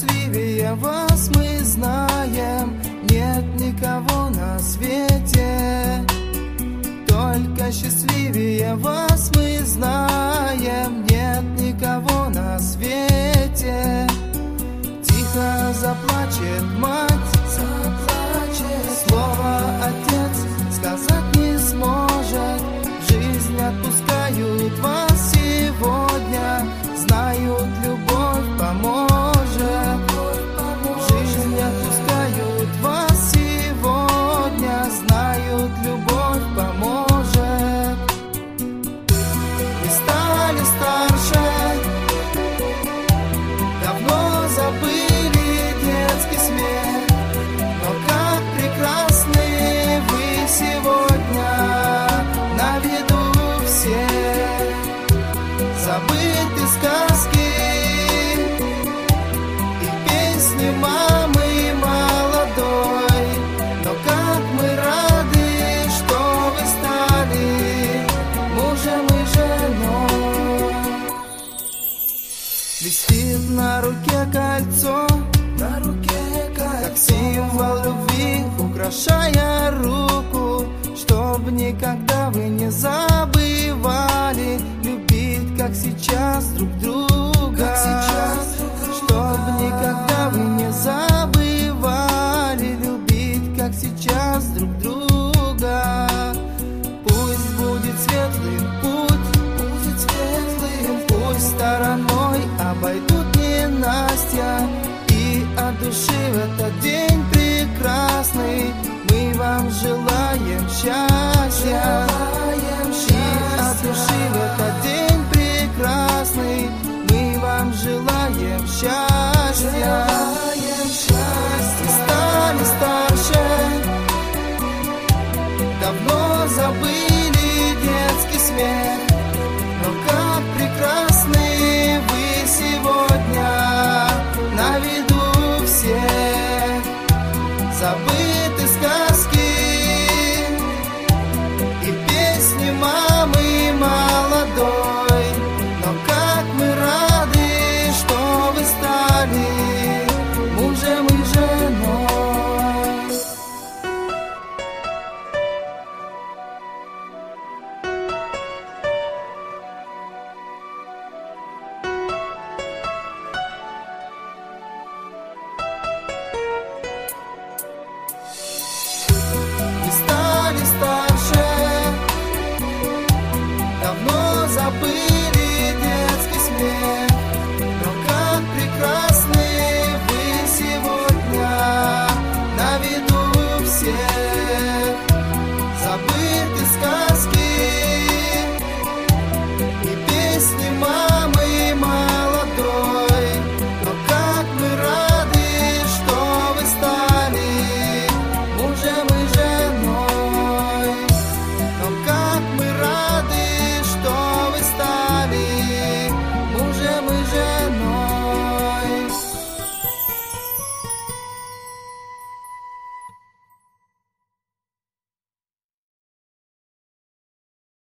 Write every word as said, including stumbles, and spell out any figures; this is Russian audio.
счастливее вас мы знаем, нет никого на свете. Только счастливее вас мы знаем, нет никого на свете. Тихо заплачет мать, заплачет, слово отец сказать не сможет. Жизнь отпускают вас сегодня, знают, любовь поможет. Жизнь отпускают вас сегодня, знают, любовь поможет. Вы стали старше, давно забыли детский смех, но как прекрасны вы сегодня, на виду всех. Забыты сказки и песни мамы молодой, но как мы рады, что вы стали мужем и женой. Висит на руке кольцо, на руке кольцо, как символ любви, украшая руку, чтоб никогда вы не забывали любить, как сейчас, друг друга. Чтоб никогда вы не забывали любить, как сейчас, друг друга. Пусть будет светлым путь, будет светлым пусть стороной обойдут ненастья, и от души в этот день прекрасный мы вам желаем счастья. И от души в этот день прекрасный мы вам желаем счастья. Вы стали старше, давно забыли детский смех, но как прекрасны вы сегодня, на виду всех. Забыли